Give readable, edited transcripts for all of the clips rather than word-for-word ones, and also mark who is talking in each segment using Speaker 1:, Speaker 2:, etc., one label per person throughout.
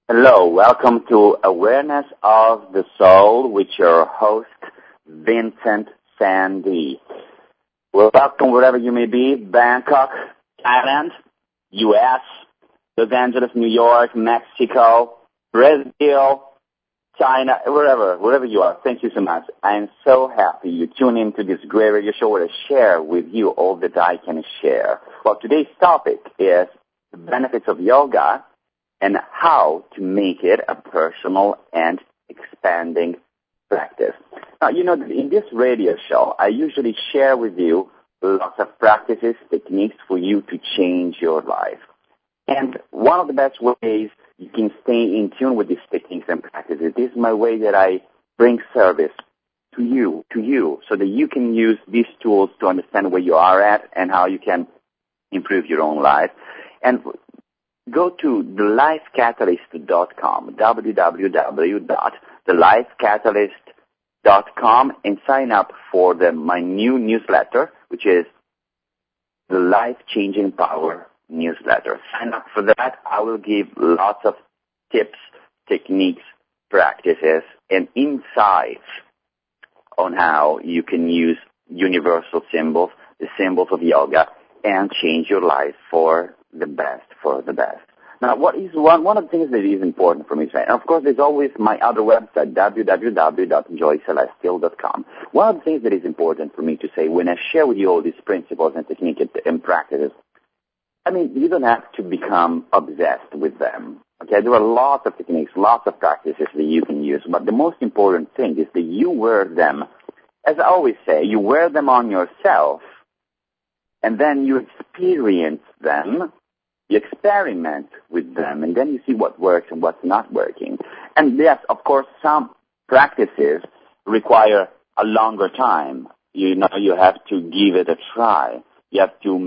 Speaker 1: Hello, welcome to Awareness of the Soul with your host, Vincent Sandy. Welcome wherever you may be, Bangkok, Thailand, U.S., Los Angeles, New York, Mexico, Brazil, China, wherever you are. Thank you so much. I am so happy you tune in to this great radio show where I share with you all that I can share. Well, today's topic is the benefits of yoga and how to make it a personal and expanding practice. Now, you know, in this radio show, I usually share with you lots of practices, techniques for you to change your life. And one of the best ways you can stay in tune with these techniques and practices, this is my way that I bring service to you, so that you can use these tools to understand where you are at and how you can improve your own life. And go to thelifecatalyst.com, www.thelifecatalyst.com, and sign up for my new newsletter, which is the Life Changing Power newsletter. Sign up for that. I will give lots of tips, techniques, practices, and insights on how you can use universal symbols, the symbols of yoga, and change your life for the best. Now, what is one of the things that is important for me to say, and of course, there's always my other website, www.joycelestial.com. One of the things that is important for me to say when I share with you all these principles and techniques and practices, I mean, you don't have to become obsessed with them. Okay, there are lots of techniques, lots of practices that you can use, but the most important thing is that you wear them. As I always say, you wear them on yourself, and then you experience them, you experiment with them, and then you see what works and what's not working. And yes, of course, some practices require a longer time. You know, you have to give it a try. You have to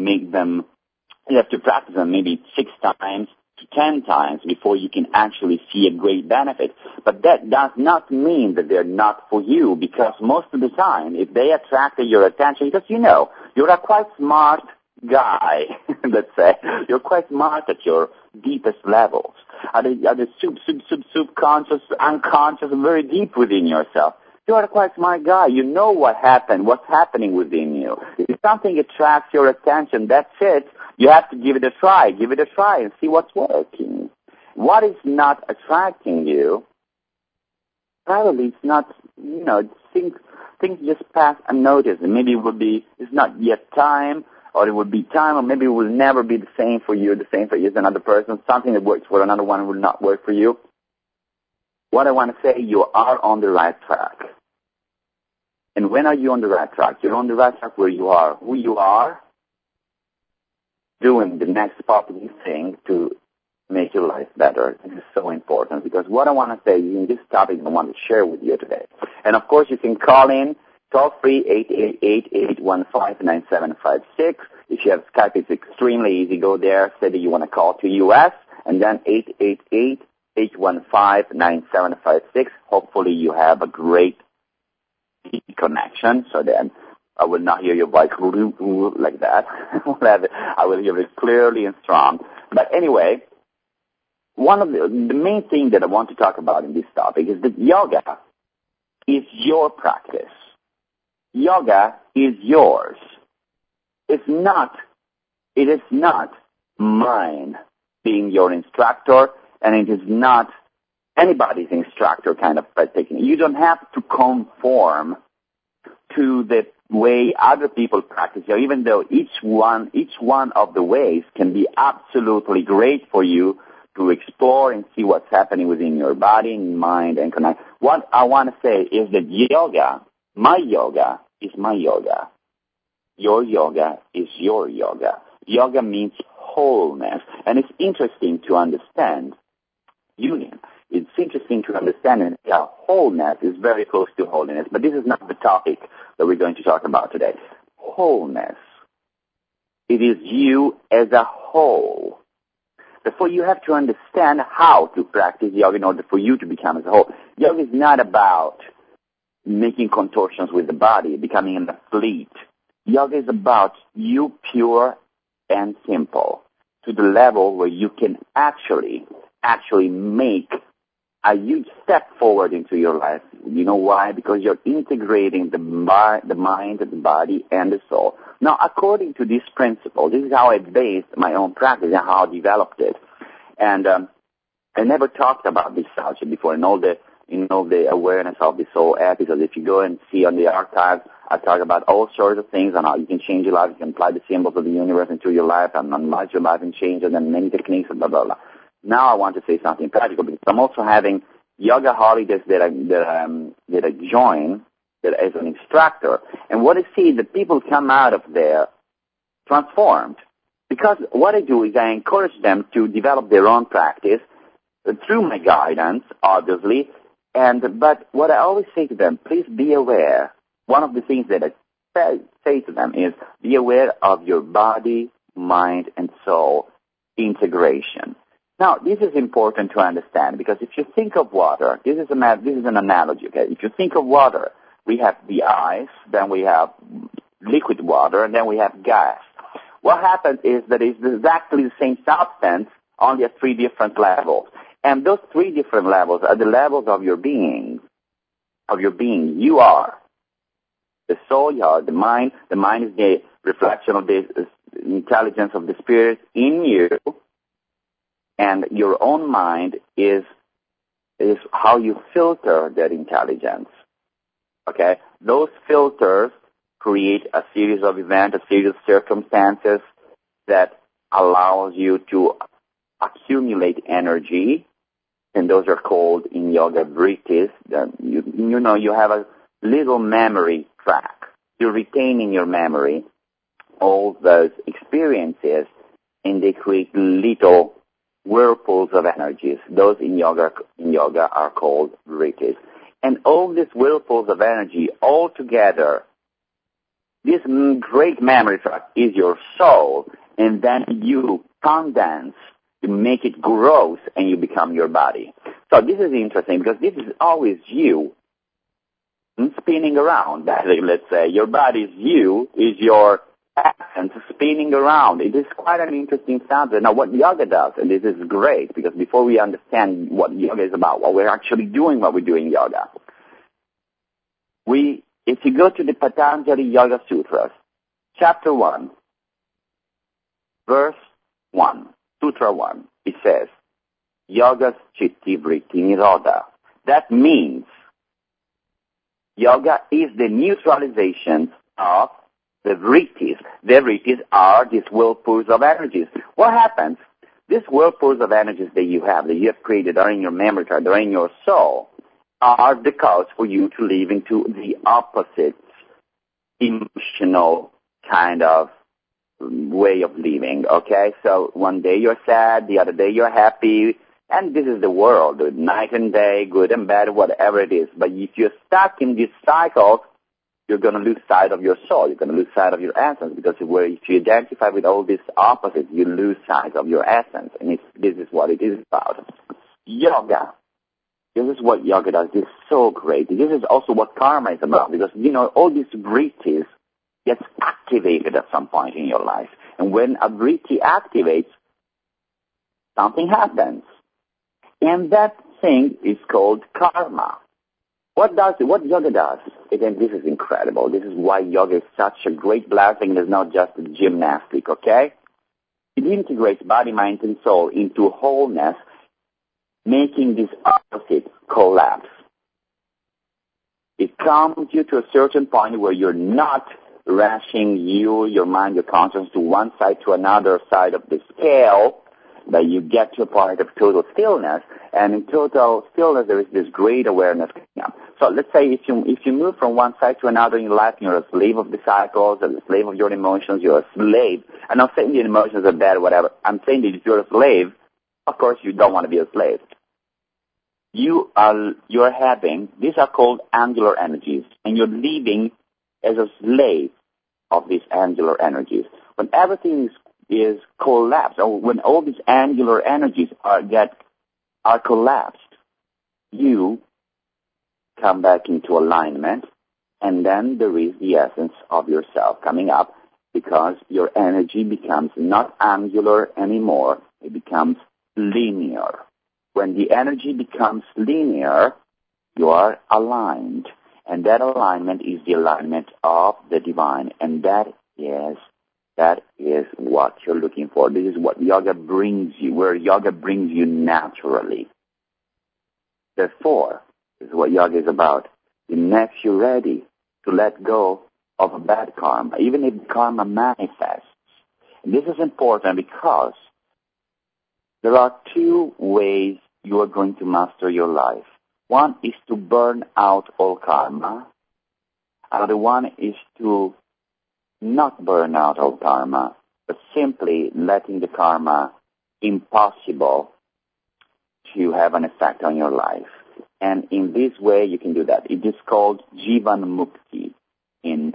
Speaker 1: practice them maybe 6 times to 10 times before you can actually see a great benefit. But that does not mean that they're not for you, because most of the time, if they attracted your attention, because you know, you're a quite smart guy, let's say, you're quite smart at your deepest levels, at the subconscious, unconscious, very deep within yourself. You are a quite smart guy. You know what's happening within you. If something attracts your attention, that's it. You have to give it a try and see what's working. What is not attracting you, probably it's not, you know, things just pass unnoticed. And maybe it's not yet time, or it would be time, or maybe it will never be the same for you as another person. Something that works for another one will not work for you. What I want to say, you are on the right track. And when are you on the right track? You're on the right track where you are, who you are, doing the next positive thing to make your life better. This is so important, because what I want to say in this topic I want to share with you today. And of course, you can call in, toll-free 888-815-9756. If you have Skype, it's extremely easy. Go there, say that you want to call to U.S., and then 888-815-9756. Hopefully you have a great connection, so then I will not hear your voice like that. I will hear it clearly and strong. But anyway, one of the main thing that I want to talk about in this topic is that yoga is your practice. Yoga is yours. It is not mine being your instructor, and it is not anybody's instructor kind of technique. You don't have to conform to the way other people practice, even though each one of the ways can be absolutely great for you to explore and see what's happening within your body and mind and connect. What I want to say is that yoga, my yoga, is my yoga. Your yoga is your yoga. Yoga means wholeness. And it's interesting to understand union. It's interesting to understand that wholeness is very close to holiness. But this is not the topic that we're going to talk about today. Wholeness. It is you as a whole. Therefore, you have to understand how to practice yoga in order for you to become as a whole. Yoga is not about making contortions with the body, becoming an athlete. Yoga is about you pure and simple, to the level where you can actually actually make a huge step forward into your life. You know why? Because you're integrating the mind, the body, and the soul. Now, according to this principle, this is how I based my own practice and how I developed it. And I never talked about this subject before in all the awareness of the soul episodes. If you go and see on the archives, I talk about all sorts of things on how you can change your life, you can apply the symbols of the universe into your life and enlarge your life and change it, and many techniques and blah, blah, blah. Now I want to say something practical because I'm also having yoga holidays that I join as an instructor. And what I see is that people come out of there transformed. Because what I do is I encourage them to develop their own practice through my guidance, obviously. But what I always say to them, please be aware. One of the things that I say to them is be aware of your body, mind, and soul integration. Now, this is important to understand because if you think of water, this is an analogy, okay? If you think of water, we have the ice, then we have liquid water, and then we have gas. What happens is that it's exactly the same substance, only at 3 different levels. And those 3 different levels are the levels of your being. You are the soul, you are the mind. The mind is the reflection of the intelligence of the spirit in you. And your own mind is how you filter that intelligence. Okay? Those filters create a series of events, a series of circumstances that allows you to accumulate energy, and those are called in yoga vrittis. You have a little memory track. You're retaining your memory, all those experiences, and they create little whirlpools of energies. Those in yoga are called vrittis. And all these whirlpools of energy all together, this great memory track is your soul, and then you condense, you make it gross, and you become your body. So this is interesting because this is always you spinning around. Let's say your body is you, is your essence spinning around. It is quite an interesting subject. Now, what yoga does, and this is great because before we understand what yoga is about, what we're actually doing while we're doing yoga, if you go to the Patanjali Yoga Sutras, chapter 1, verse 1, Sutra 1, it says, Yoga Chitti Vritti Nirodha. That means yoga is the neutralization of the vrittis. The vrittis are these whirlpools of energies. What happens? These whirlpools of energies that you have created, are in your memory card, they're in your soul, are the cause for you to live into the opposite emotional kind of way of living, okay? So one day you're sad, the other day you're happy, and this is the world, night and day, good and bad, whatever it is. But if you're stuck in this cycle, you're going to lose sight of your soul. You're going to lose sight of your essence because if you identify with all these opposites, you lose sight of your essence. And this is what it is about. Yoga. This is what yoga does. This is so great. This is also what karma is about because, all these vrittis gets activated at some point in your life. And when a vritti activates, something happens. And that thing is called karma. What yoga does? Again, this is incredible. This is why yoga is such a great blessing. It's not just a gymnastic, okay? It integrates body, mind, and soul into wholeness, making this opposite collapse. It comes you to a certain point where you're not rushing your mind, your conscience to one side to another side of the scale, but you get to a point of total stillness, and in total stillness there is this great awareness coming up. So let's say if you move from one side to another in your life, you're a slave of the cycles, a slave of your emotions, you're a slave. I'm not saying the emotions are bad or whatever. I'm saying that if you're a slave, of course you don't want to be a slave. You're having, these are called angular energies, and you're living as a slave of these angular energies. When everything is collapsed, or when all these angular energies are collapsed, you come back into alignment, and then there is the essence of yourself coming up because your energy becomes not angular anymore, it becomes linear. when the energy becomes linear, you are aligned. And that alignment is the alignment of the divine. And that is what you're looking for. This is what yoga brings you, where yoga brings you naturally. Therefore, this is what yoga is about. It makes you ready to let go of a bad karma, even if karma manifests. And this is important because there are two ways you are going to master your life. One is to burn out all karma. Other one is to not burn out all karma, but simply letting the karma impossible to have an effect on your life. And in this way, you can do that. It is called Jivan Mukti in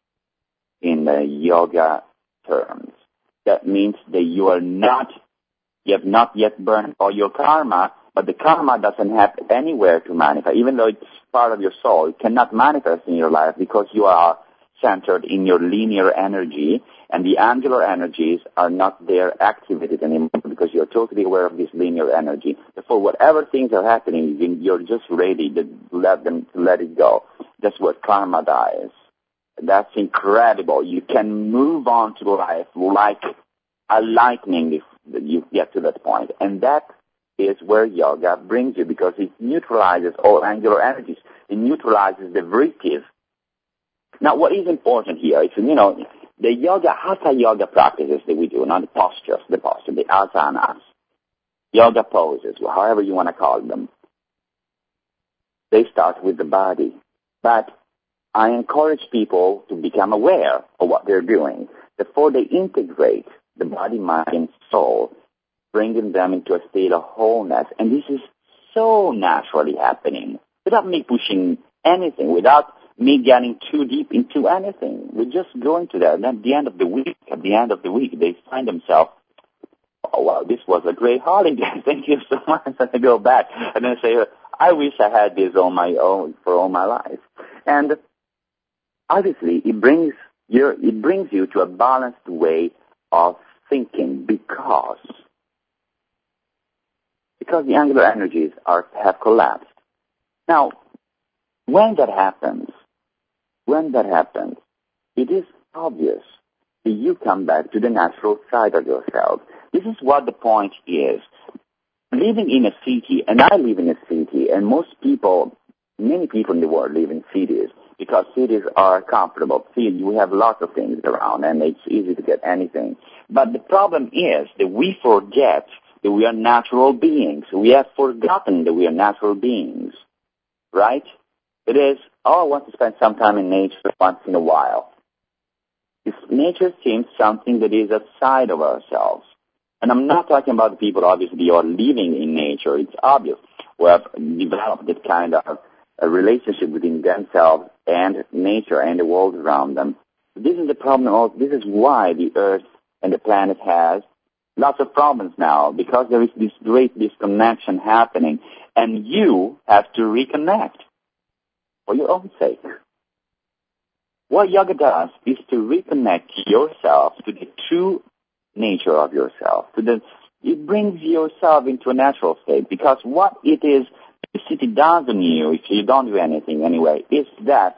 Speaker 1: the yoga terms. That means that you have not yet burned all your karma, but the karma doesn't have anywhere to manifest. Even though it's part of your soul, it cannot manifest in your life because you are centered in your linear energy, and the angular energies are not there activated anymore because you're totally aware of this linear energy. Therefore, whatever things are happening, you're just ready to let it go. That's what karma does. That's incredible. You can move on to life like a lightning if you get to that point. And that is where yoga brings you, because it neutralizes all angular energies. It neutralizes the vrittis. Now, what is important here is, the yoga, hatha yoga practices that we do, not the posture, the asanas, yoga poses, however you want to call them. They start with the body. But I encourage people to become aware of what they're doing before they integrate the body, mind, and soul, bringing them into a state of wholeness. And this is so naturally happening, without me pushing anything, without me getting too deep into anything. We just go into that. And at the end of the week, they find themselves, oh, wow, this was a great holiday. Thank you so much. And I go back and then say, I wish I had this on my own for all my life. And obviously, it brings you to a balanced way of thinking because the angular energies have collapsed. Now, when that happens, it is obvious that you come back to the natural side of yourself. This is what the point is. Living in a city, and I live in a city, and many people in the world live in cities because cities are comfortable. See, we have lots of things around, and it's easy to get anything. But the problem is that we forget that we are natural beings. We have forgotten that we are natural beings, right? It is, I want to spend some time in nature once in a while. If nature seems something that is outside of ourselves, and I'm not talking about the people, obviously, who are living in nature. It's obvious who have developed this kind of a relationship between themselves and nature and the world around them. This is the problem. This is why the Earth and the planet has lots of problems now, because there is this great disconnection happening, and you have to reconnect for your own sake. What yoga does is to reconnect yourself to the true nature of yourself. It brings yourself into a natural state, because what it is the city does on you, if you don't do anything anyway, is that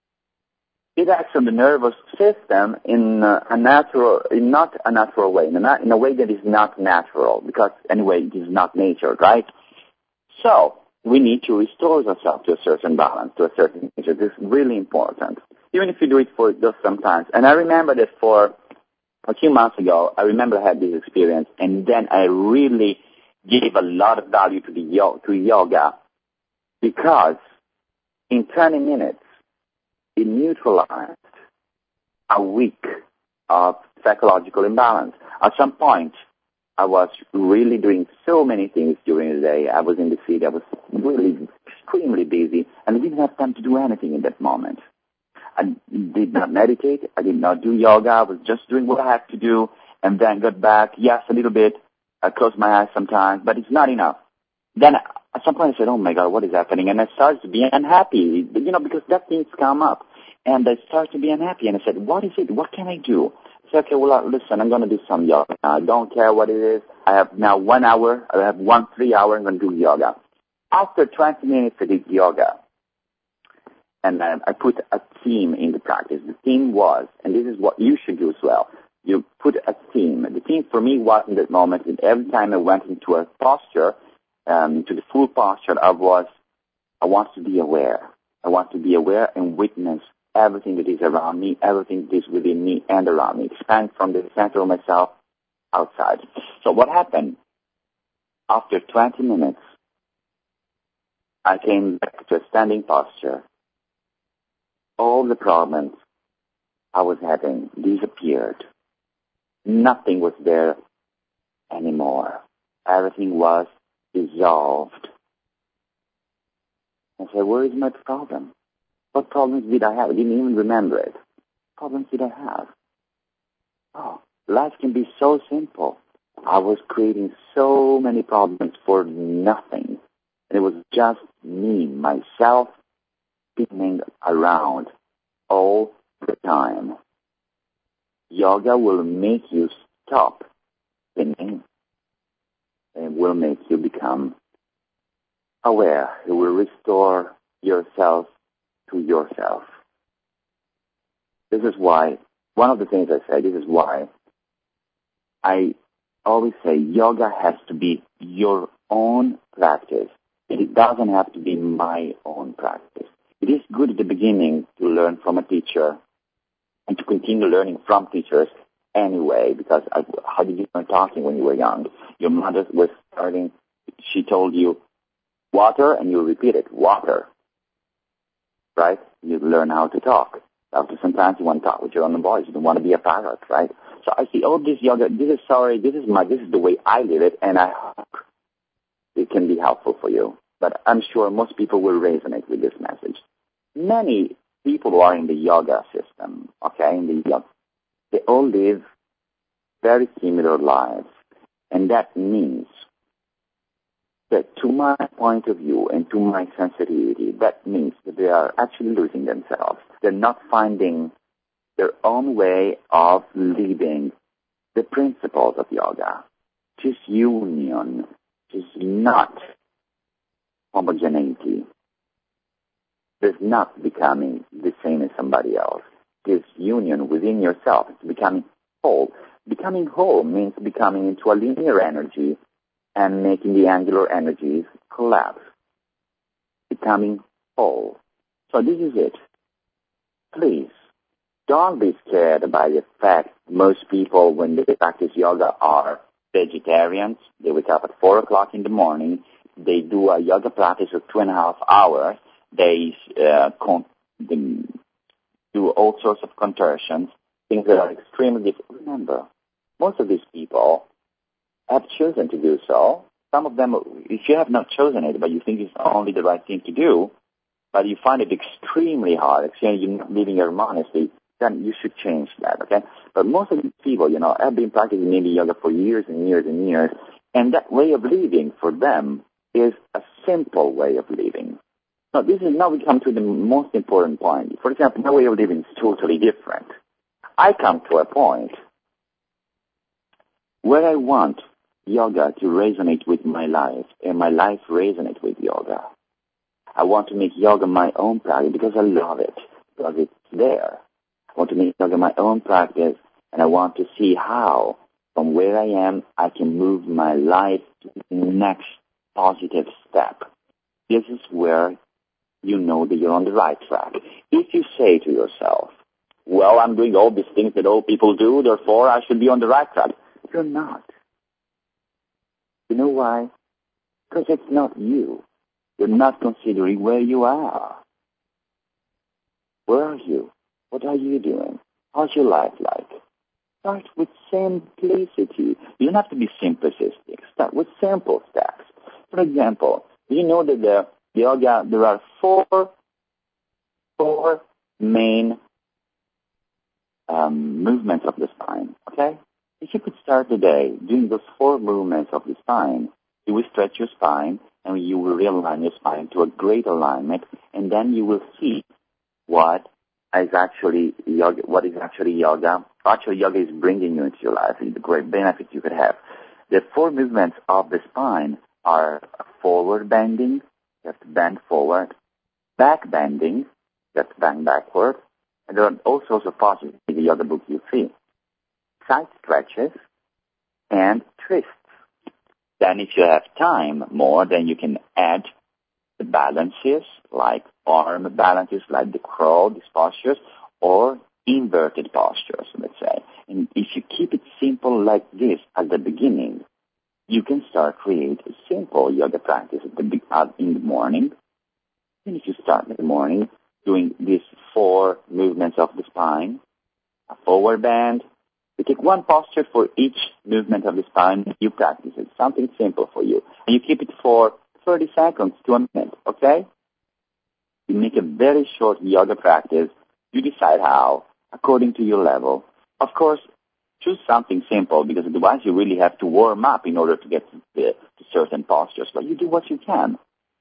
Speaker 1: it acts on the nervous system in not a natural way, in a way that is not natural, because anyway it is not nature, right? So we need to restore ourselves to a certain balance, to a certain nature. This is really important, even if you do it for just sometimes. And I remember that for a few months ago, I had this experience, and then I really gave a lot of value to yoga, because in 20 minutes, it neutralized a week of psychological imbalance. At some point, I was really doing so many things during the day. I was in the city. I was really extremely busy, and I didn't have time to do anything in that moment. I did not meditate. I did not do yoga. I was just doing what I had to do, and then got back. Yes, a little bit. I closed my eyes sometimes, but it's not enough. Then at some point I said, oh my God, what is happening? And I started to be unhappy, because that things come up. And I started to be unhappy, and I said, what is it? What can I do? Say, okay, well, listen, I'm going to do some yoga. I don't care what it is. I have now 1 hour. I have 3 hour. I'm going to do yoga. After 20 minutes, I did yoga. And I put a theme in the practice. The theme was, and this is what you should do as well, you put a theme. The theme for me was in that moment, and every time I went into a posture, to the full posture, I want to be aware. I want to be aware and witness everything that is around me, everything that is within me and around me. Expand from the center of myself outside. So what happened? After 20 minutes, I came back to a standing posture. All the problems I was having disappeared. Nothing was there anymore. Everything was dissolved. I said, where is my problem? What problems did I have? I didn't even remember it. What problems did I have? Oh, life can be so simple. I was creating so many problems for nothing. And it was just me, myself, spinning around all the time. Yoga will make you stop spinning. It will make you become aware. It will restore yourself to yourself. This is why, one of the things I say, this is why I always say yoga has to be your own practice. It doesn't have to be my own practice. It is good at the beginning to learn from a teacher and to continue learning from teachers anyway, because how did you learn talking when you were young? Your mother was starting, she told you water, and you repeat it, water. Right? You learn how to talk. After sometimes you want to talk with your own voice. You don't want to be a parrot, right? So I see all this yoga, this is the way I live it, and I hope it can be helpful for you. But I'm sure most people will resonate with this message. Many people who are in the yoga system, they all live very similar lives. And that means that to my point of view and to my sensitivity, that means that they are actually losing themselves. They're not finding their own way of living the principles of yoga. Just union, just not homogeneity. There's not becoming the same as somebody else. This union within yourself is becoming whole. Becoming whole means becoming into a linear energy and making the angular energies collapse. Becoming whole. So this is it. Please, don't be scared by the fact most people, when they practice yoga, are vegetarians. They wake up at 4 o'clock in the morning. They do a yoga practice of 2.5 hours. They do all sorts of contortions, things that are extremely difficult. Remember, most of these people have chosen to do so. Some of them, if you have not chosen it, but you think it's only the right thing to do, but you find it extremely hard, you're not living harmoniously, then you should change that, okay? But most of these people, have been practicing maybe yoga for years and years and years, and that way of living for them is a simple way of living. Now we come to the most important point. For example, my way of living is totally different. I come to a point where I want yoga to resonate with my life, and my life resonate with yoga. I want to make yoga my own practice because I love it, because it's there. I want to make yoga my own practice, and I want to see how, from where I am, I can move my life to the next positive step. This is where you know that you're on the right track. If you say to yourself, well, I'm doing all these things that all people do, therefore I should be on the right track. You're not. You know why? Because it's not you. You're not considering where you are. Where are you? What are you doing? How's your life like? Start with simplicity. You don't have to be simplistic. Start with simple steps. For example, you know that the yoga, there are four main movements of the spine, okay? If you could start today doing those 4 movements of the spine, you will stretch your spine and you will realign your spine to a great alignment, and then you will see what is actually yoga, actually yoga is bringing you into your life, the great benefits you could have. The 4 movements of the spine are forward bending, you have to bend forward, back bending, you have to bend backward, and there are all sorts of postures in the yoga book you see. Side stretches and twists. Then if you have time more, then you can add the balances, like arm balances, like the crow, these postures, or inverted postures, let's say. And if you keep it simple like this at the beginning, you can start create a simple yoga practice in the morning. And if you start in the morning doing these 4 movements of the spine, a forward bend, you take one posture for each movement of the spine, you practice it, something simple for you. And you keep it for 30 seconds to a minute, okay? You make a very short yoga practice. You decide how, according to your level. Of course, choose something simple, because otherwise you really have to warm up in order to get to certain postures. But you do what you can.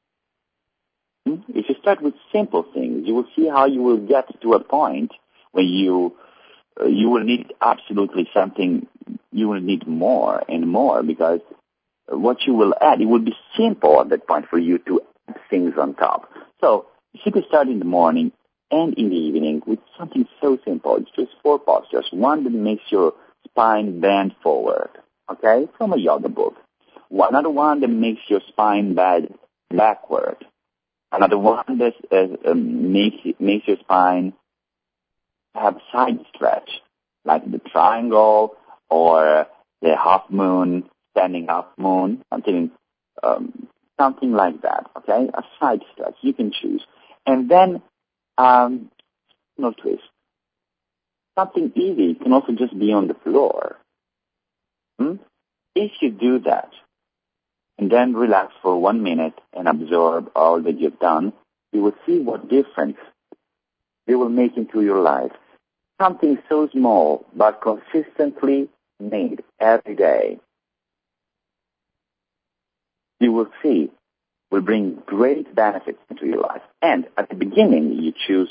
Speaker 1: If you start with simple things, you will see how you will get to a point where you will need absolutely something, you will need more and more, because what you will add, it will be simple at that point for you to add things on top. So if you could start in the morning and in the evening with something so simple, it's just 4 postures. One that makes your spine bend forward, okay, from a yoga book. Another one that makes your spine bend backward. Another one that makes your spine have side stretch, like the triangle or the half moon, standing up moon, something like that, okay? A side stretch, you can choose. And then, no twist. Something easy can also just be on the floor. If you do that, and then relax for 1 minute and absorb all that you've done, you will see what difference it will make into your life. Something so small, but consistently made every day, you will see will bring great benefits into your life. And at the beginning, you choose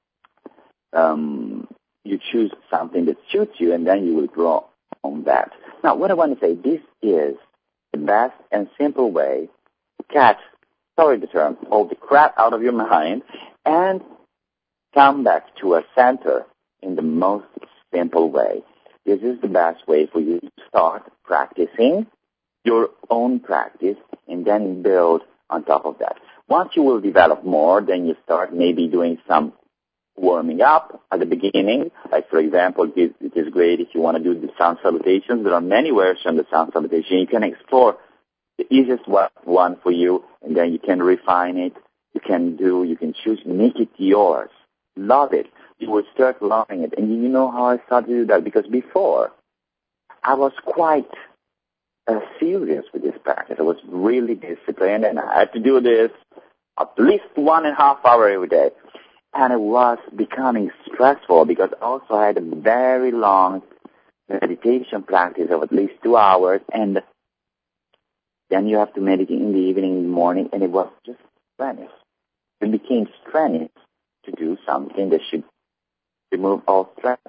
Speaker 1: something that suits you, and then you will grow on that. Now, what I want to say, this is the best and simple way to catch, sorry the term, all the crap out of your mind and come back to a center in the most simple way. This is the best way for you to start practicing your own practice and then build on top of that. Once you will develop more, then you start maybe doing some warming up at the beginning. Like, for example, it is great if you want to do the sound salutations. There are many versions of the sound salutation. You can explore the easiest one for you, and then you can refine it. You can choose, make it yours. Love it. You will start loving it. And you know how I started to do that? Because before, I was quite serious with this practice. I was really disciplined, and I had to do this at least 1.5 hours every day. And it was becoming stressful because also I had a very long meditation practice of at least 2 hours, and then you have to meditate in the evening, in the morning, and it was just strenuous. It became strenuous to do something that should remove all stress.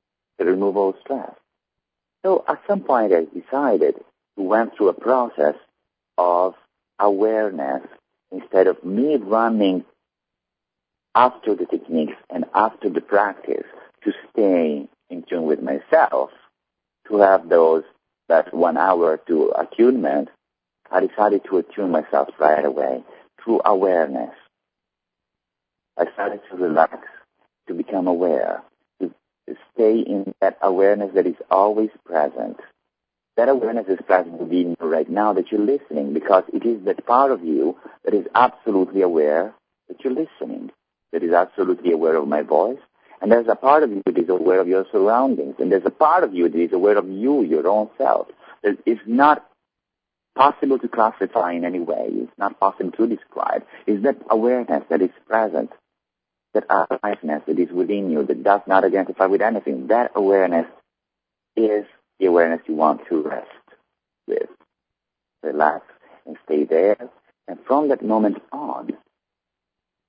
Speaker 1: So at some point I decided to went through a process of awareness instead of me running after the techniques and after the practice to stay in tune with myself, to have that 1 hour to attunement. I decided to attune myself right away through awareness. I started to relax, to become aware, to stay in that awareness that is always present. That awareness is present within you right now that you're listening, because it is that part of you that is absolutely aware that you're listening, that is absolutely aware of my voice. And there's a part of you that is aware of your surroundings. And there's a part of you that is aware of you, your own self. That is not possible to classify in any way. It's not possible to describe. It's that awareness that is present, that aliveness that is within you, that does not identify with anything. That awareness is the awareness you want to rest with. Relax and stay there. And from that moment on,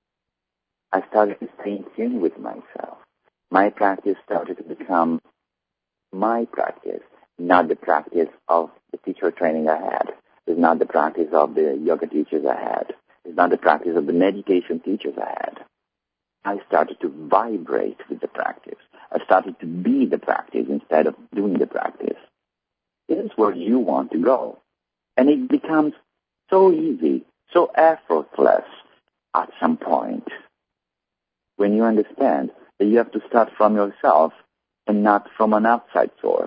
Speaker 1: I started to stay in tune with myself. My practice started to become my practice, not the practice of the teacher training I had. It's not the practice of the yoga teachers I had. It's not the practice of the meditation teachers I had. I started to vibrate with the practice. I started to be the practice instead of doing the practice. This is where you want to go. And it becomes so easy, so effortless at some point when you understand that you have to start from yourself and not from an outside source.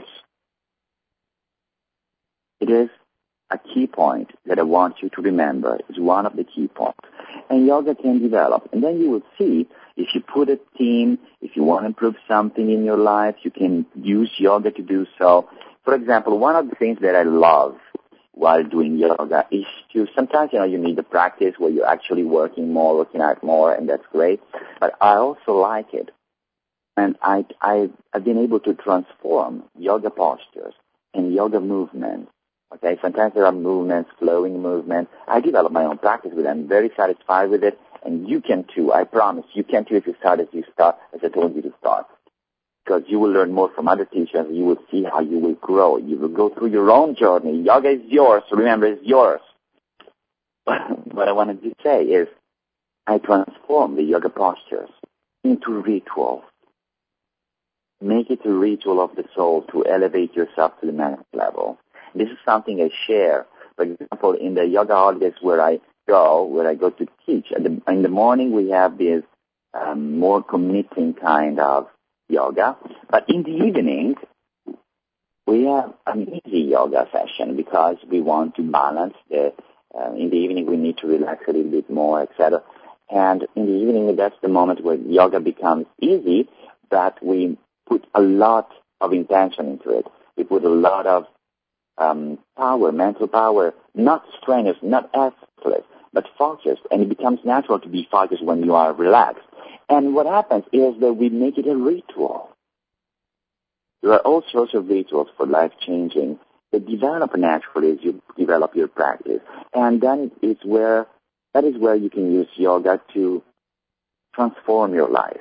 Speaker 1: It is a key point that I want you to remember. It's one of the key points. And yoga can develop. And then you will see if you put a team, if you want to improve something in your life, you can use yoga to do so. For example, one of the things that I love while doing yoga is to, sometimes, you need the practice where you're actually working out more, and that's great. But I also like it. And I've been able to transform yoga postures and yoga movements. Okay, sometimes there are movements, flowing movements. I develop my own practice with it. I'm very satisfied with it, and you can too. I promise you can too if you start as I told you to start. Because you will learn more from other teachers. You will see how you will grow. You will go through your own journey. Yoga is yours. Remember, it's yours. What I wanted to say is I transform the yoga postures into rituals. Make it a ritual of the soul to elevate yourself to the next level. This is something I share. For example, in the yoga holidays where I go to teach, in the morning we have this more committing kind of yoga, but in the evening we have an easy yoga session because we want to balance in the evening we need to relax a little bit more, etc. And in the evening that's the moment where yoga becomes easy, but we put a lot of intention into it. We put a lot of power, mental power, not strenuous, not effortless, but focused. And it becomes natural to be focused when you are relaxed. And what happens is that we make it a ritual. There are all sorts of rituals for life-changing that develop naturally as you develop your practice. And then that is where you can use yoga to transform your life.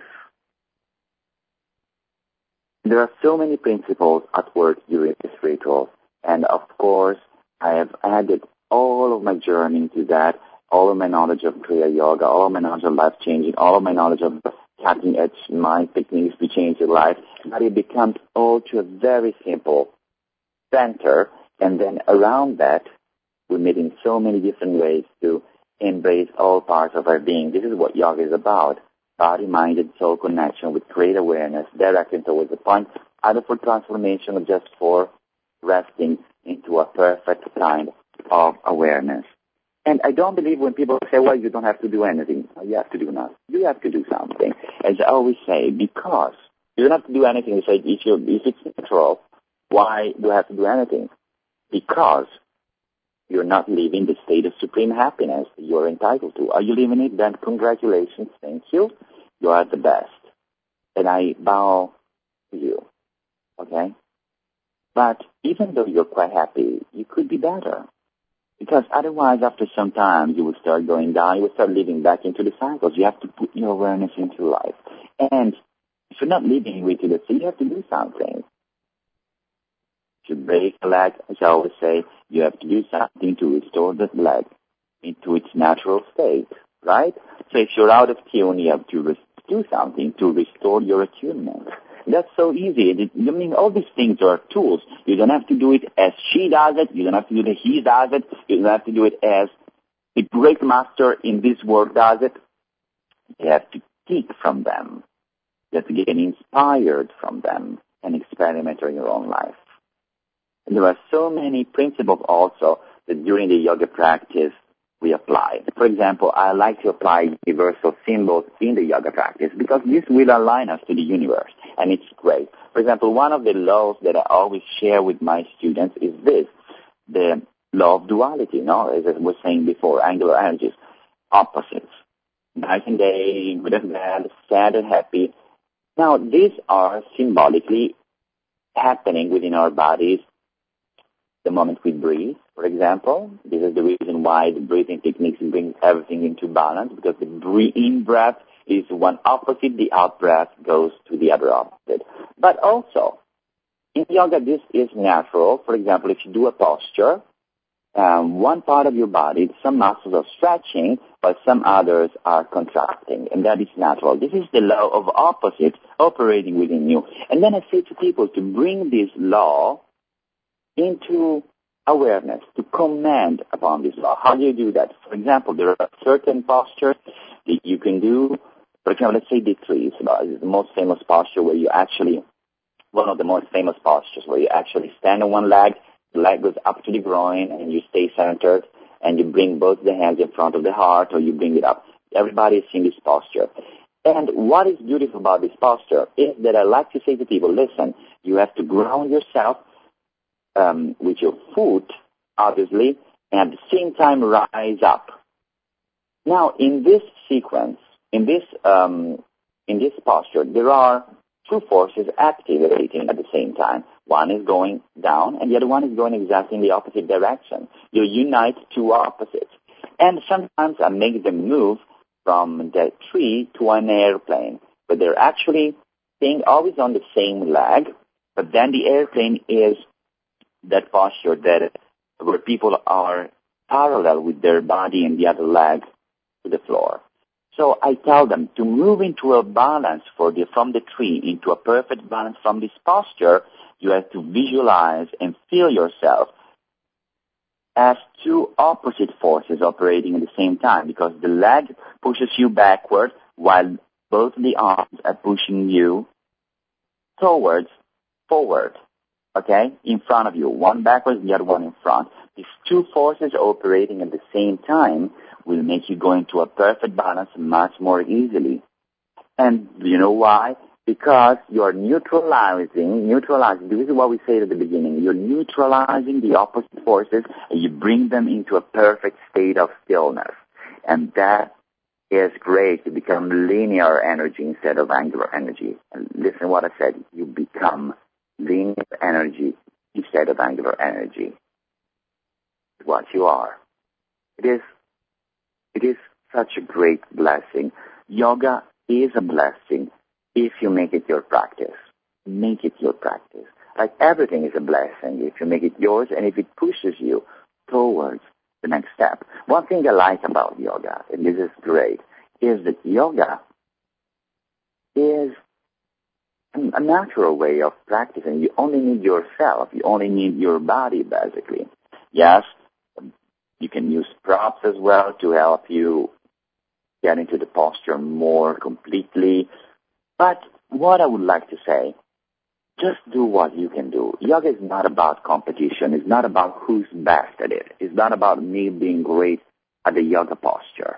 Speaker 1: There are so many principles at work during this ritual. And of course, I have added all of my journey to that, all of my knowledge of Kriya Yoga, all of my knowledge of life-changing, all of my knowledge of cutting-edge mind techniques to change your life. But it becomes all to a very simple center. And then around that, we meet in so many different ways to embrace all parts of our being. This is what yoga is about. Body, mind, and soul connection with great awareness, directed towards the point, either for transformation or just for resting into a perfect kind of awareness. And I don't believe when people say, well, you don't have to do anything. You have to do nothing. You have to do something. As I always say, because you don't have to do anything. Say, if it's natural, why do I have to do anything? Because you're not living the state of supreme happiness you're entitled to. Are you living it? Then congratulations. Thank you. You are the best. And I bow to you. Okay? But even though you're quite happy, you could be better. Because otherwise, after some time, you will start going down. You will start living back into the cycles. You have to put your awareness into life. And if you're not living with it, so you have to do something. If you break a leg, as I always say, you have to do something to restore that leg into its natural state, right? So if you're out of tune, you have to do something to restore your attunement. That's so easy. I mean, all these things are tools. You don't have to do it as she does it. You don't have to do it as he does it. You don't have to do it as the great master in this world does it. You have to take from them. You have to get inspired from them and experiment in your own life. And there are so many principles also that during the yoga practice we apply. For example, I like to apply universal symbols in the yoga practice because this will align us to the universe, and it's great. For example, one of the laws that I always share with my students is this, the law of duality, as I was saying before, angular energies, opposites, night and day, good and bad, sad and happy. Now, these are symbolically happening within our bodies the moment we breathe, for example. This is the reason why the breathing techniques bring everything into balance, because the in-breath is one opposite, the out-breath goes to the other opposite. But also, In yoga, this is natural. For example, if you do a posture, one part of your body, some muscles are stretching, but some others are contracting, and that is natural. This is the law of opposites operating within you. And then I say to people to bring this law into awareness, to command upon this law. How do you do that? For example, there are certain postures that you can do. For example, let's say the tree is the most famous posture where you actually, one of the most famous postures where you actually stand on one leg, the leg goes up to the groin, and you stay centered, and you bring both the hands in front of the heart, or you bring it up. Everybody is in this posture. And what is beautiful about this posture is that I like to say to people, listen, you have to ground yourself with your foot, obviously, and at the same time rise up. Now, in this sequence, in this posture, there are two forces activating at the same time. One is going down, and the other one is going exactly in the opposite direction. You unite two opposites. And sometimes I make them move from the tree to an airplane, but they're actually staying always on the same leg, but then the airplane is that posture where people are parallel with their body and the other leg to the floor. So I tell them to move into a balance from the tree into a perfect balance from this posture. You have to visualize and feel yourself as two opposite forces operating at the same time, because the leg pushes you backward while both the arms are pushing you forward, okay, in front of you. One backwards, the other one in front. These two forces operating at the same time will make you go into a perfect balance much more easily. And you know why? Because you're neutralizing, this is what we said at the beginning, you're neutralizing the opposite forces and you bring them into a perfect state of stillness. And that is great. You become linear energy instead of angular energy. And listen what I said, you become linear energy instead of angular energy. What you are. It is such a great blessing. Yoga is a blessing if you make it your practice. Make it your practice. Like everything is a blessing if you make it yours and if it pushes you towards the next step. One thing I like about yoga, and this is great, is that yoga is a natural way of practicing. You only need yourself. You only need your body, basically. Yes, you can use props as well to help you get into the posture more completely. But what I would like to say, just do what you can do. Yoga is not about competition. It's not about who's best at it. It's not about me being great at the yoga posture.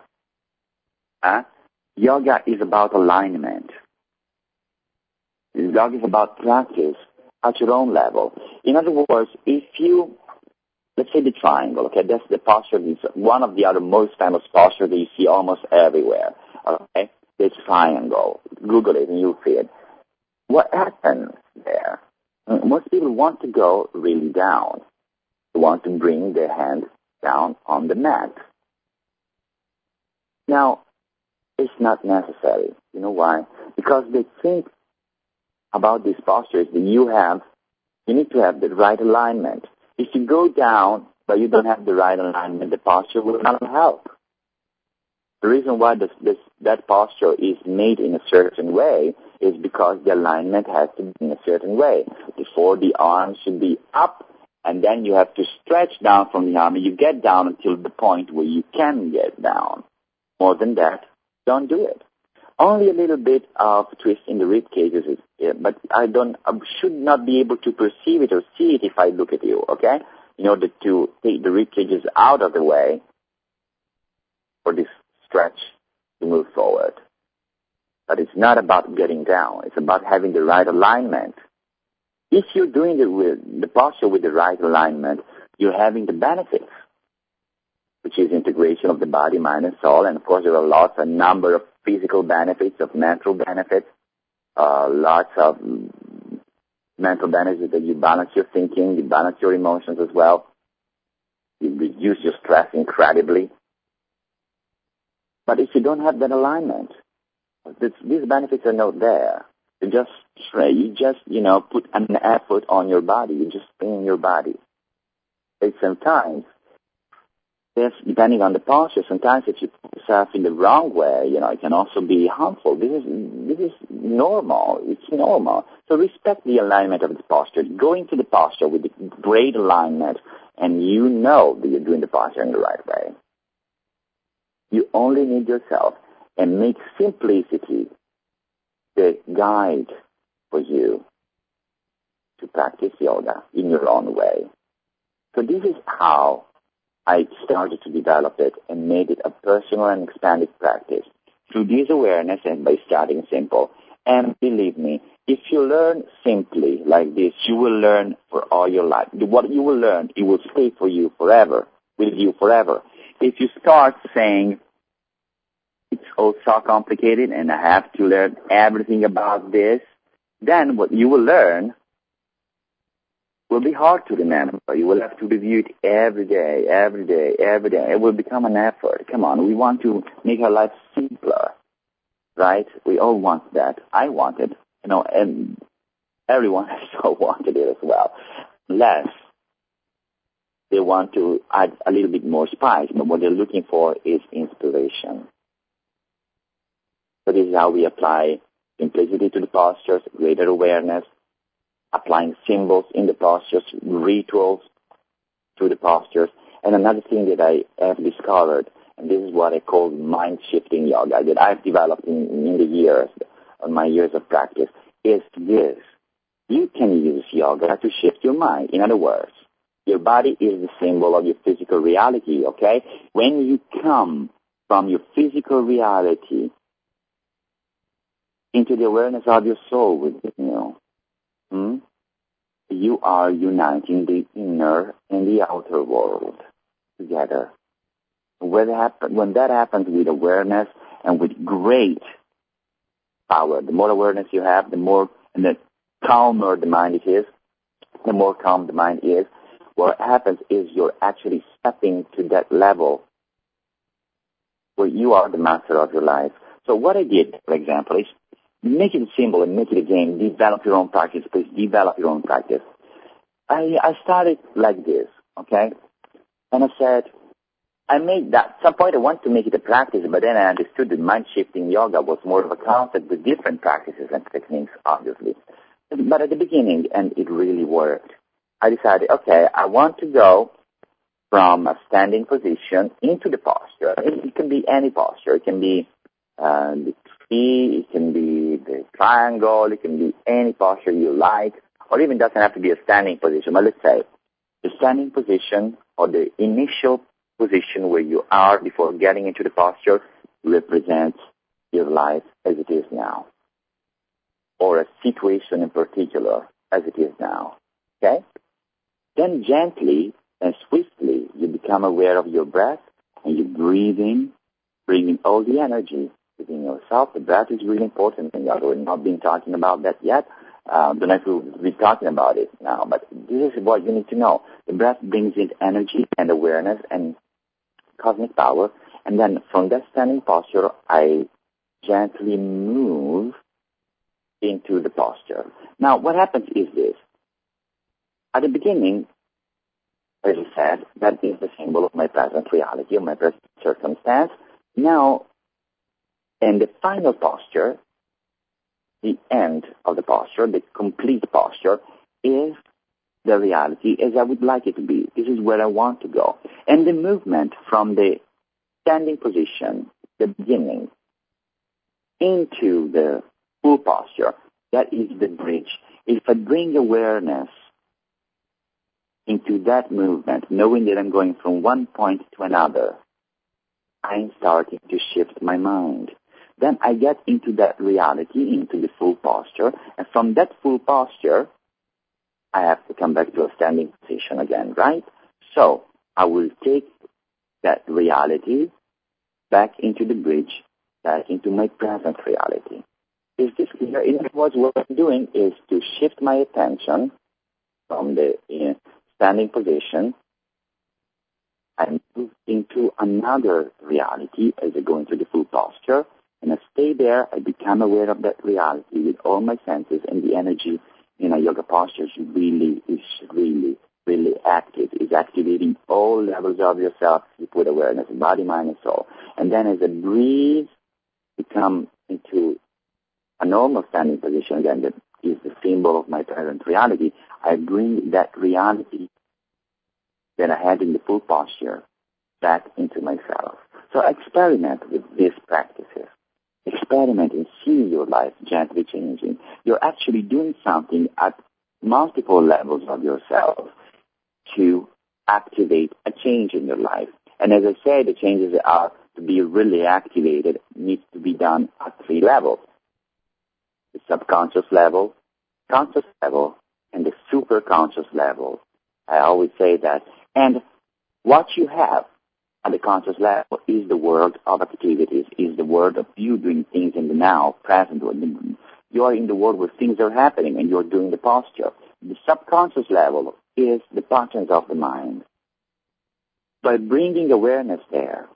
Speaker 1: Yoga is about alignment. Yoga is about practice at your own level. In other words, if you, let's say the triangle, okay, that's the posture, it's one of the other most famous postures that you see almost everywhere, okay? This triangle. Google it and you'll see it. What happens there? Most people want to go really down. They want to bring their hand down on the mat. Now, it's not necessary. You know why? Because they think about these postures that you need to have the right alignment. If you go down, but you don't have the right alignment, the posture will not help. The reason why that posture is made in a certain way is because the alignment has to be in a certain way. Before, the arms should be up, and then you have to stretch down from the arm, and you get down until the point where you can get down. More than that, don't do it. Only a little bit of twist in the rib cages, but I should not be able to perceive it or see it if I look at you, okay? In order to take the rib cages out of the way for this stretch to move forward. But it's not about getting down. It's about having the right alignment. If you're doing the posture with the right alignment, you're having the benefits, which is integration of the body, mind, and soul. And, of course, there are a number of physical benefits, of mental benefits, lots of mental benefits that you balance your thinking, you balance your emotions as well. You reduce your stress incredibly. But if you don't have that alignment, these benefits are not there. You just, put an effort on your body. You just train your body. And sometimes, yes, depending on the posture, sometimes if you put yourself in the wrong way, it can also be harmful. This is normal. It's normal. So respect the alignment of the posture. Go into the posture with great alignment, and you know that you're doing the posture in the right way. You only need yourself, and make simplicity the guide for you to practice yoga in your own way. So this is how I started to develop it and made it a personal and expanded practice through this awareness and by starting simple. And believe me, if you learn simply like this, you will learn for all your life. What you will learn, it will stay for you forever, with you forever. If you start saying, it's all so complicated and I have to learn everything about this, then what you will learn will be hard to remember. You will have to review it every day. It will become an effort. Come on, we want to make our life simpler, right? We all want that. I want it, and everyone has so wanted it as well. Unless they want to add a little bit more spice, but what they're looking for is inspiration. So this is how we apply simplicity to the postures, greater awareness, applying symbols in the postures, rituals to the postures. And another thing that I have discovered, and this is what I call mind-shifting yoga, that I've developed in the years, on my years of practice, is this. You can use yoga to shift your mind. In other words, your body is the symbol of your physical reality, okay? When you come from your physical reality into the awareness of your soul within you, you are uniting the inner and the outer world together. When that happens with awareness and with great power, the more awareness you have, the more and the calmer the mind is, the more calm the mind is. What happens is you're actually stepping to that level where you are the master of your life. So what I did, for example, is make it a symbol and make it a game. Develop your own practice. Please develop your own practice. I started like this, okay? And I said, I made that. At some point I wanted to make it a practice, but then I understood that mind-shifting yoga was more of a concept with different practices and techniques, obviously. But at the beginning, and it really worked, I decided, okay, I want to go from a standing position into the posture. It can be any posture. It can be the tree, it can be the triangle, it can be any posture you like, or even doesn't have to be a standing position. But let's say the standing position or the initial position where you are before getting into the posture represents your life as it is now, or a situation in particular as it is now, okay? Then gently and swiftly you become aware of your breath and you breathe in, bringing all the energy within yourself. The breath is really important, and we've not been talking about that yet. Don't know if we'll be talking about it now, but this is what you need to know. The breath brings in energy and awareness and cosmic power, and then from that standing posture, I gently move into the posture. Now, what happens is this. At the beginning, as I said, that is the symbol of my present reality, of my present circumstance. Now, in the final posture, the end of the posture, the complete posture, is the reality as I would like it to be. This is where I want to go. And the movement from the standing position, the beginning, into the full posture, that is the bridge. If I bring awareness into that movement, knowing that I'm going from one point to another, I'm starting to shift my mind. Then I get into that reality, into the full posture, and from that full posture, I have to come back to a standing position again, right? So I will take that reality back into the bridge, back into my present reality. Is this clear? In other words, what I'm doing is to shift my attention from the standing position and move into another reality as I go into the full posture. And I stay there, I become aware of that reality with all my senses, and the energy in a yoga posture is really active. It's activating all levels of yourself. You put awareness, body, mind, and soul. And then as I breathe, you come into a normal standing position, again, that is the symbol of my present reality. I bring that reality that I had in the full posture back into myself. So experiment with these practices. Experiment and see your life gently changing. You're actually doing something at multiple levels of yourself to activate a change in your life. And as I say, the changes are to be really activated needs to be done at 3 levels. The subconscious level, conscious level, and the superconscious level. I always say that. And what you have at the conscious level is the world of activities, is the world of you doing things in the now, present. You are in the world where things are happening and you're doing the posture. The subconscious level is the patterns of the mind. By bringing awareness there,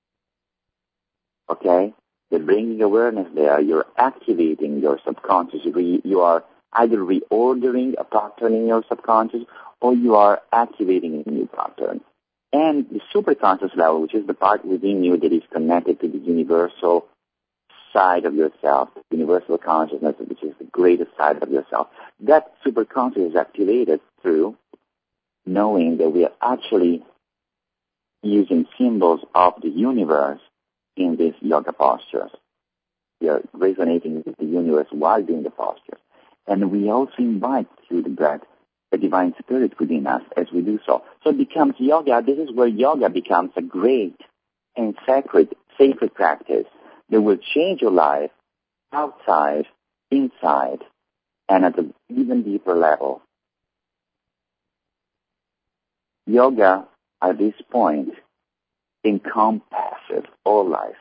Speaker 1: okay, by bringing awareness there, you're activating your subconscious. You are either reordering a pattern in your subconscious or you are activating a new pattern. And the superconscious level, which is the part within you that is connected to the universal side of yourself, universal consciousness, which is the greatest side of yourself, that superconscious is activated through knowing that we are actually using symbols of the universe in these yoga postures. We are resonating with the universe while doing the postures. And we also invite through the breath the divine spirit within us as we do so. So it becomes yoga. This is where yoga becomes a great and sacred practice that will change your life outside, inside, and at an even deeper level. Yoga, at this point, encompasses all life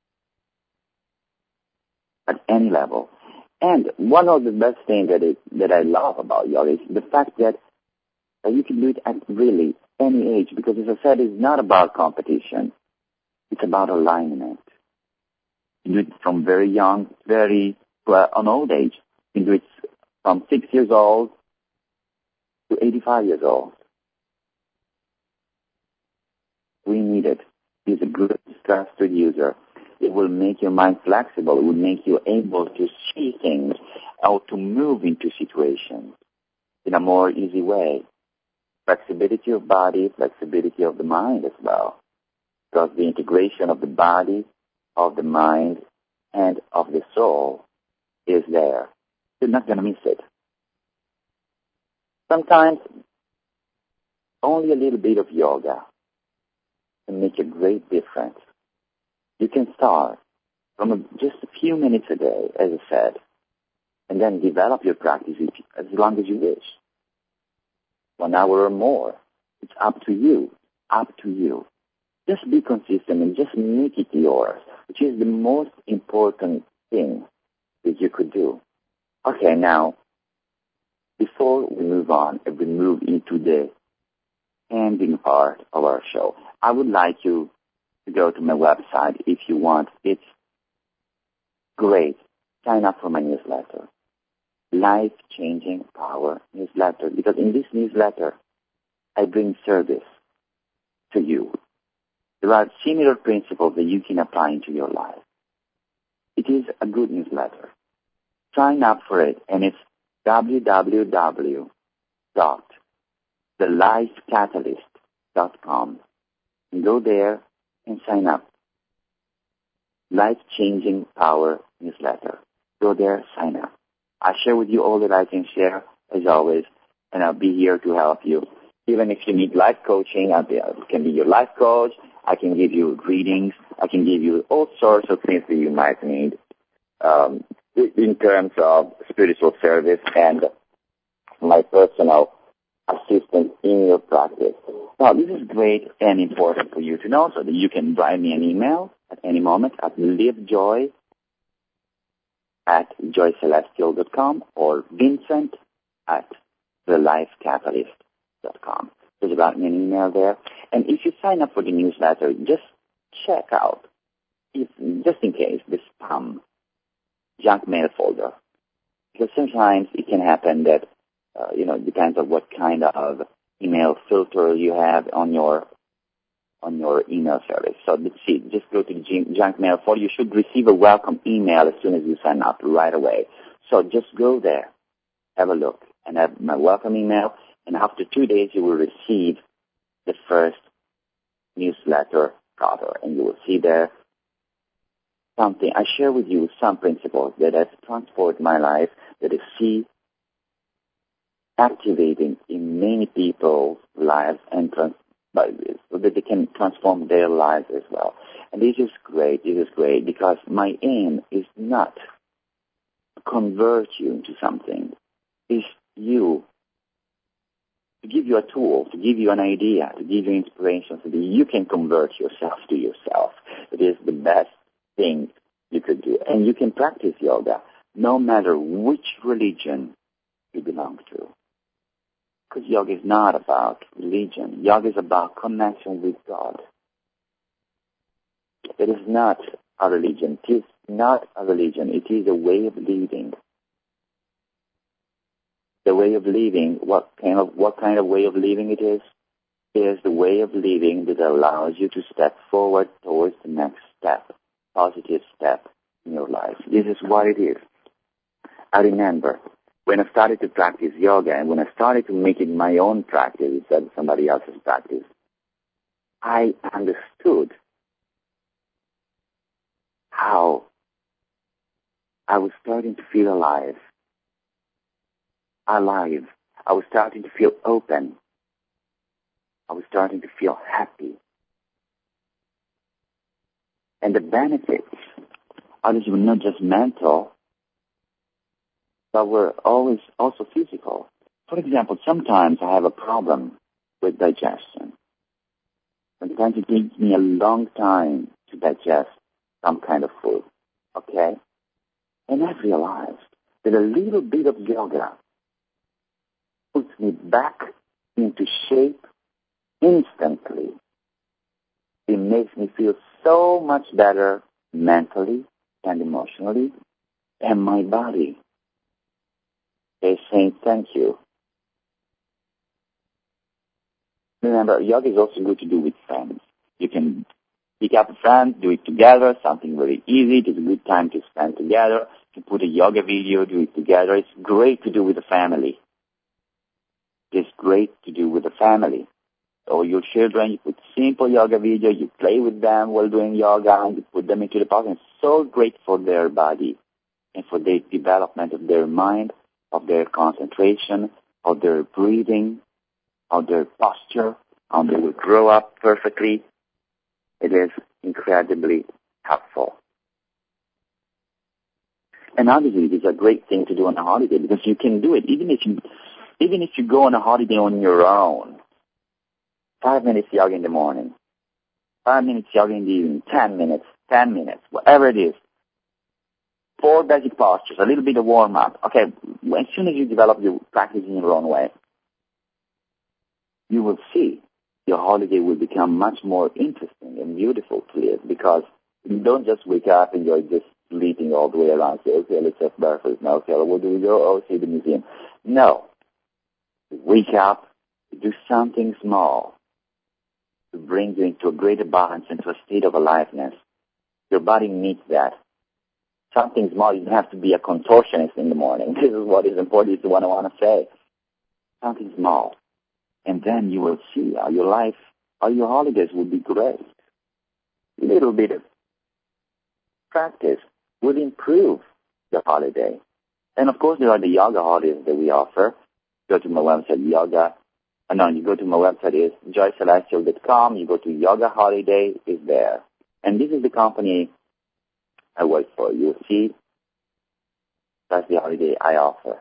Speaker 1: at any level. And one of the best things that I love about yoga is the fact that you can do it at really any age, because as I said, it's not about competition. It's about alignment. You do it from very young, an old age. You can do it from 6 years old to 85 years old. We need it. It's a good stress reducer. It will make your mind flexible. It will make you able to see things or to move into situations in a more easy way. Flexibility of body, flexibility of the mind as well. Because the integration of the body, of the mind, and of the soul is there. You're not going to miss it. Sometimes only a little bit of yoga can make a great difference. You can start from just a few minutes a day, as I said, and then develop your practice as long as you wish. 1 hour or more. It's up to you. Up to you. Just be consistent and just make it yours, which is the most important thing that you could do. Okay, now, before we move on and we move into the ending part of our show, I would like you to go to my website if you want. It's great. Sign up for my newsletter. Life-Changing Power newsletter. Because in this newsletter, I bring service to you. There are similar principles that you can apply into your life. It is a good newsletter. Sign up for it, and it's www.thelifecatalyst.com. And go there and sign up. Life-Changing Power newsletter. Go there, sign up. I share with you all that I can share, as always, and I'll be here to help you. Even if you need life coaching, I can be your life coach. I can give you readings. I can give you all sorts of things that you might need in terms of spiritual service and my personal assistance in your practice. Now, this is great and important for you to know, so that you can write me an email at any moment at livejoy@joycelestial.com or Vincent@thelifecatalyst.com. Just write me an email there. And if you sign up for the newsletter, just check out if, just in case, the spam, junk mail folder. Because sometimes it can happen that, it depends on what kind of email filter you have on your email service. So let's see, just go to the junk mail folder. You should receive a welcome email as soon as you sign up right away. So just go there, have a look, and have my welcome email, and after 2 days you will receive the first newsletter cover, and you will see there something. I share with you some principles that have transformed my life, that I see activating in many people's lives and so that they can transform their lives as well. And this is great. This is great because my aim is not to convert you into something. It's to give you a tool, to give you an idea, to give you inspiration so that you can convert yourself to yourself. It is the best thing you could do. And you can practice yoga no matter which religion you belong to. Because yoga is not about religion. Yoga is about connection with God. It is not a religion. It is not a religion. It is a way of living. The way of living, what kind of way of living it is? It is the way of living that allows you to step forward towards the next step, positive step in your life. This is what it is. I remember when I started to practice yoga and when I started to make it my own practice instead of somebody else's practice, I understood how I was starting to feel alive. I was starting to feel open. I was starting to feel happy. And the benefits, obviously, were not just mental, but were always also physical. For example, sometimes I have a problem with digestion. Sometimes it takes me a long time to digest some kind of food, okay? And I've realized that a little bit of yoga puts me back into shape instantly. It makes me feel so much better mentally and emotionally, and my body is saying thank you. Remember, yoga is also good to do with friends. You can pick up a friend, do it together, something very easy. It is a good time to spend together. You can put a yoga video, do it together. It's great to do with the family. It's great to do with the family. So your children, you put simple yoga video, you play with them while doing yoga, and you put them into the pose. It's so great for their body and for the development of their mind, of their concentration, of their breathing, of their posture, how they will grow up perfectly. It is incredibly helpful. And obviously, it is a great thing to do on a holiday because you can do it even if you go on a holiday on your own. 5 minutes yoga in the morning, 5 minutes yoga in the evening, 10 minutes, whatever it is. 4 basic postures, a little bit of warm-up. Okay, as soon as you develop your practice in your own way, you will see your holiday will become much more interesting and beautiful to live because you don't just wake up and you're just sleeping all the way around. Say, okay, let's have breakfast. Now, okay, where do we go? Oh, see the museum. No. Wake up, do something small to bring you into a greater balance, into a state of aliveness. Your body needs that. Something small. You don't have to be a contortionist in the morning. This is what is important. This is what I want to say. Something small. And then you will see how your life, how your holidays will be great. A little bit of practice will improve your holiday. And of course, there are the yoga holidays that we offer. Go to my website, you go to my website, is joycelestial.com. You go to Yoga Holiday, is there. And this is the company I work for. You see, that's the holiday I offer.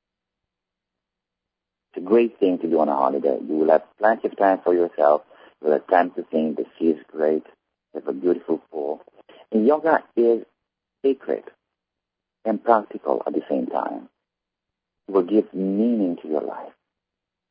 Speaker 1: It's a great thing to do on a holiday. You will have plenty of time for yourself. You will have time to think. The sea is great. You have a beautiful pool. And yoga is sacred and practical at the same time. It will give meaning to your life.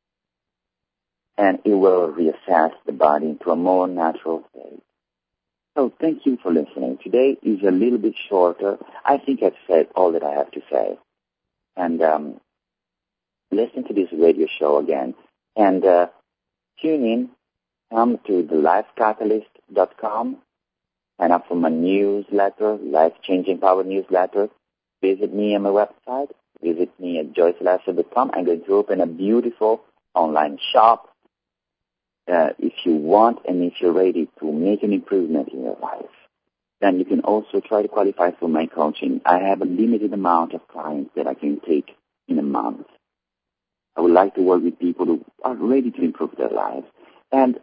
Speaker 1: And it will reassess the body into a more natural state. So thank you for listening. Today is a little bit shorter. I think I've said all that I have to say. And listen to this radio show again. And tune in. Come to thelifecatalyst.com. Sign up for my newsletter, Life Changing Power newsletter. Visit me on my website. Visit me at joycelasser.com. I'm going to open a beautiful online shop if you want and if you're ready to make an improvement in your life. Then you can also try to qualify for my coaching. I have a limited amount of clients that I can take in a month. I would like to work with people who are ready to improve their lives. And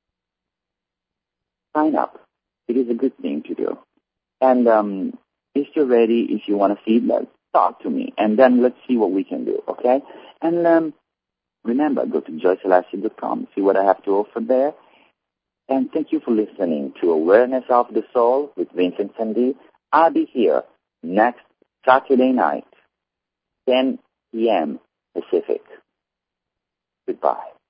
Speaker 1: sign up. It is a good thing to do. And if you're ready, if you want to see it, talk to me. And then let's see what we can do, okay? And remember, go to joycelassie.com, see what I have to offer there. And thank you for listening to Awareness of the Soul with Vincent Sandy. I'll be here next Saturday night, 10 p.m. Pacific. Goodbye.